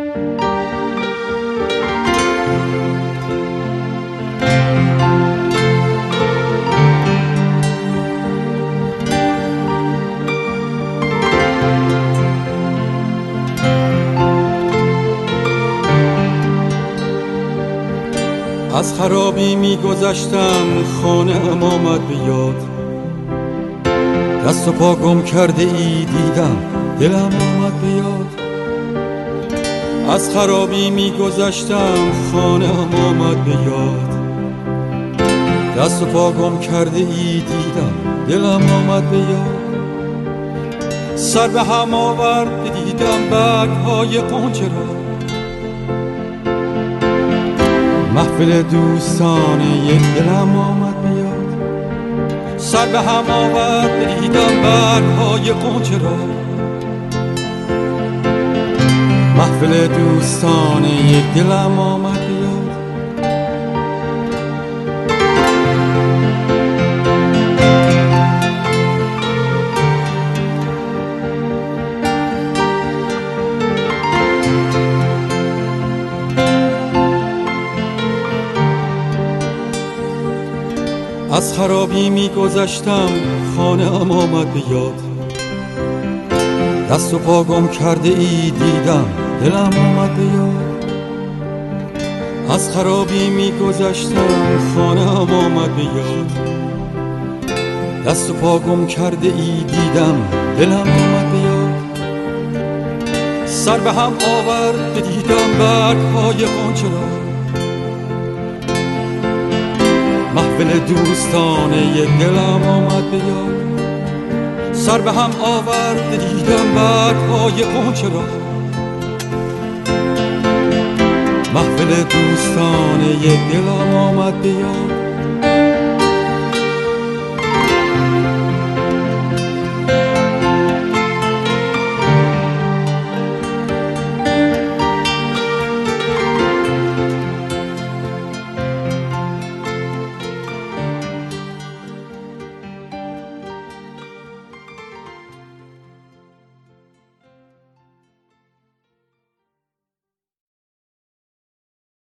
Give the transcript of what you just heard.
از خرابی میگذشتم خانه ام آمد به یاد، دست و پا گم کرده ای دیدم دلم آمد به یاد. از خرابی میگذشتم خانه ام آمد به یاد، دست و پا گم کرده ای دیدم دلم آمد به یاد. سر به هم آورد دیدم برگ‌های غنچه را، محفل دوستان یک دلم آمد به یاد. سر به هم آورد دیدم برگ‌های غنچه را، محفل دوستان یک دلم آمد به یاد. از خرابی میگذشتم خانه ام آمد به یاد، دست و پا گم کرده ای دیدم دلم آمد به یاد. از خرابی میگذشتم خانه ام آمد به یاد، دست و پا گم کرده ای دیدم دلم آمد به یاد. سر به هم آورد دیدم برگ‌های غنچه را، محفل دوستان یک دلم آمد به یاد. سر به هم آورد دیدم برگ‌های غنچه را، محفل دوستان یک دلم آمد به یاد.